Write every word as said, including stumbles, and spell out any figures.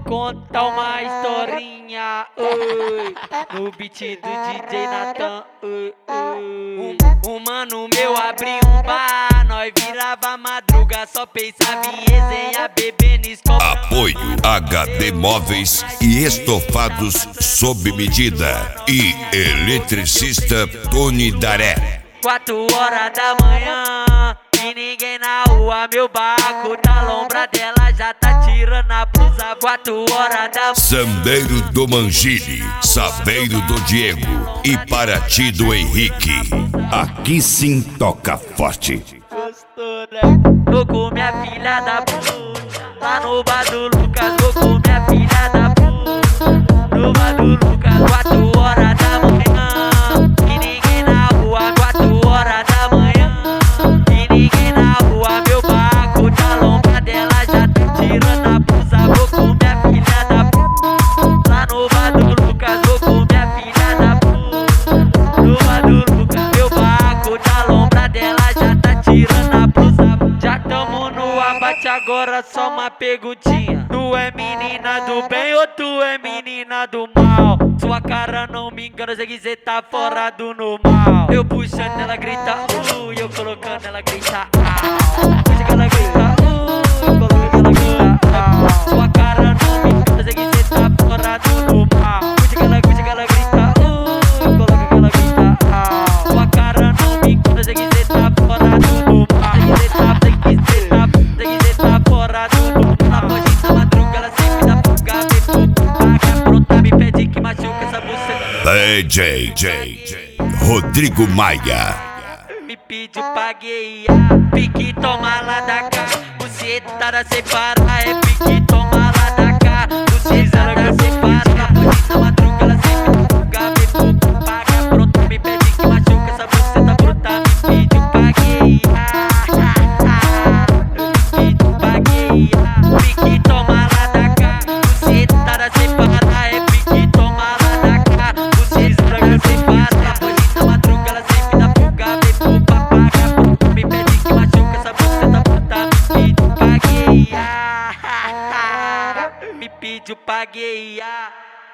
contar uma historinha, oi, no beat do D J Natan, oi, oi. Um, um mano meu abriu um bar, nós virava madruga, só pensava em resenha, bebendo escola. Apoio H D Móveis e Estofados sob medida e eletricista Tony Daré. Quatro horas da manhã e ninguém na rua, meu barco da lombra dela já tá tirando a blusa. Quatro horas da manhã. Sambeiro do Mangini, Sabeiro do Diego e Paraty do Henrique. Aqui sim toca forte. Gostou, né? Tô com minha filha da puta, lá no bar do Lucas. Tô com minha filha da puta, no bar do Lucas. Quatro horas da manhã e ninguém na rua. Quatro horas da manhã e ninguém na rua, meu barco da lombra dela já tá tirando a blusa. Vou com minha filha da puta, lá no bar do Lucas. Vou com minha filha da puta, no bar do Lucas. Meu barco da lombra dela já tá tirando a blusa. Já tamo no abate, agora só uma perguntinha. Tu é menina do bem ou tu é menina do mal? Sua cara não me engana, sei que cê tá fora do normal. Eu puxando ela grita uh, e eu colocando ela grita au. Puxa que ela grita uh, eu colocando ela grita au. Sua cara não me engana, sei que cê tá fora do normal. Puxa que ela, puxa que ela grita uh, eu colocando ela grita au. Sua cara não me engana, sei que cê tá fora do normal. Sei que cê tá, sei que cê tá, sei que cê tá fora do normal. Na pode na madruga, ela sempre dá fuga, vê tudo paga. Pronta, me pede que machuca essa buceta. D J J Rodrigo Maia. Me pediu pra guiar, pique toma lá da cá. Bucetada separa, é pique toma lá da cá. Bucetada separa, na pode na madruga, ela sempre dá fuga, vê tudo paga. Pronta, me pede que machuca essa buceta bruta. Me pediu pra guiar, me pediu pra guiar, pique toma lá da cá. Bucetada separa, é pique toma lá da cá. Bucetada separa, na pode na madruga, ela sempre dá fuga, vê tudo paga. Me pede que machuca essa buceta bruta. Me pediu pra guiar, me pediu pra guiar.